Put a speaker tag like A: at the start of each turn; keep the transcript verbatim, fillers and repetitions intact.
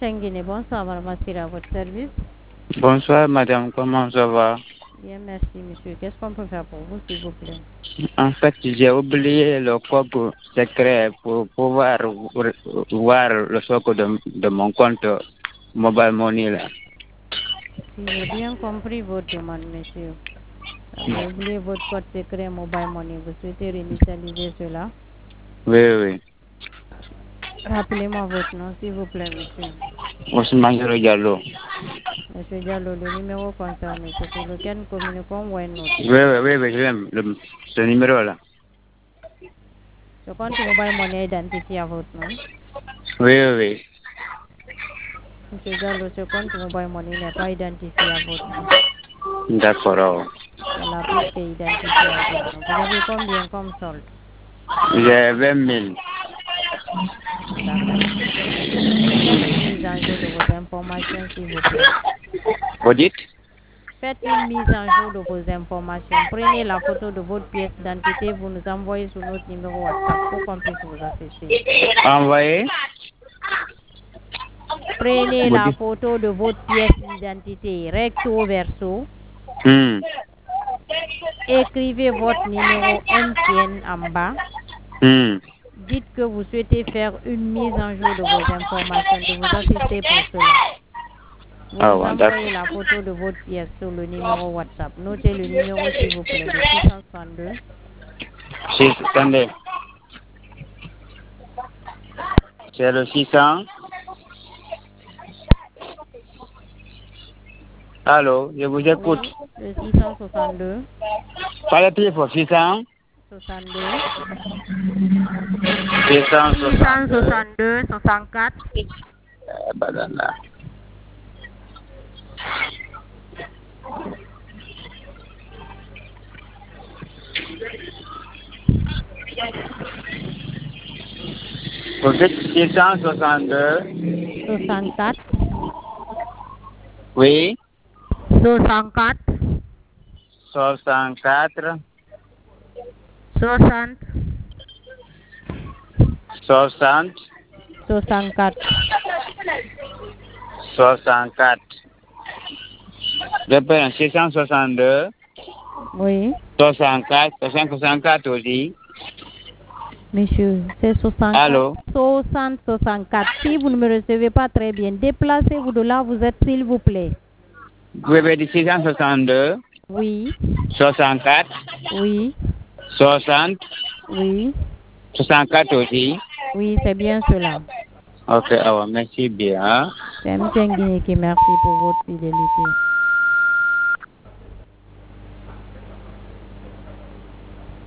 A: Chengine, bonsoir, madame Massira, à votre service.
B: Bonsoir, madame, comment ça va?
A: Bien, merci, monsieur. Qu'est-ce qu'on peut faire pour vous, s'il vous plaît?
B: En fait, j'ai oublié le code secret pour pouvoir voir le socle de, de mon compte Mobile Money. Là.
A: Si j'ai bien compris votre demande, monsieur, vous avez oublié votre code secret Mobile Money. Vous souhaitez réinitialiser cela?
B: Oui, oui.
A: Rappelez-moi votre nom, s'il vous plaît, monsieur.
B: Ousmane Diallo.
A: Monsieur Diallo, le numéro concerné, c'est sur lequel nous communiquons ou un autre?
B: Oui, oui, oui, oui, j'aime le, ce numéro-là.
A: Ce compte Mobile Money identifié à votre nom?
B: Oui, oui, oui.
A: Monsieur Diallo, ce compte Mobile Money n'est pas identifié à votre nom.
B: D'accord.
A: C'est la puce qui est identifiée à votre nom. Vous avez combien comme solde?
B: J'ai vingt mille.
A: D'accord. Faites une mise à jour de vos informations, s'il vous plaît.
B: Vous dites?
A: Faites une mise à jour de vos informations. Prenez la photo de votre pièce d'identité, vous nous envoyez sur notre numéro WhatsApp pour qu'on puisse vous assister.
B: Envoyez.
A: Prenez
B: Vous
A: la
B: dites?
A: photo de votre pièce d'identité, recto verso.
B: Hmm.
A: Écrivez votre numéro M T N en bas.
B: Hmm.
A: Dites que vous souhaitez faire une mise en jour de vos informations, de vous assister pour cela. Vous
B: Ah,
A: nous
B: ouais,
A: envoyez
B: d'accord.
A: la photo de votre pièce sur le numéro WhatsApp. Notez le numéro, s'il vous plaît, le six cent soixante-deux.
B: Si, attendez. C'est le six cents. Allô, je vous écoute.
A: Oui, le six cent soixante-deux.
B: Parlez plus fort, six cents.
A: soixante-deux.
B: six cent
A: six cent
B: soixante-deux.
A: soixante-deux, soixante-quatre.
B: Euh, banana. Vous dites six cent soixante-deux.
A: soixante-quatre.
B: Oui.
A: soixante-quatre.
B: soixante-quatre.
A: soixante.
B: soixante.
A: soixante-quatre.
B: soixante-quatre. Je prends six cent soixante-deux.
A: Oui.
B: soixante-quatre. soixante, soixante-quatre aussi.
A: Monsieur, c'est soixante-quatre.
B: Allô.
A: soixante, soixante-quatre. Si vous ne me recevez pas très bien, déplacez-vous de là où vous êtes, s'il vous plaît.
B: Vous avez dit six cent soixante-deux.
A: Oui.
B: soixante-quatre.
A: Oui.
B: soixante.
A: Oui.
B: soixante-quatre aussi.
A: Oui, c'est bien cela.
B: Ok, alors, merci bien.
A: C'est M. Guinée qui merci pour votre fidélité.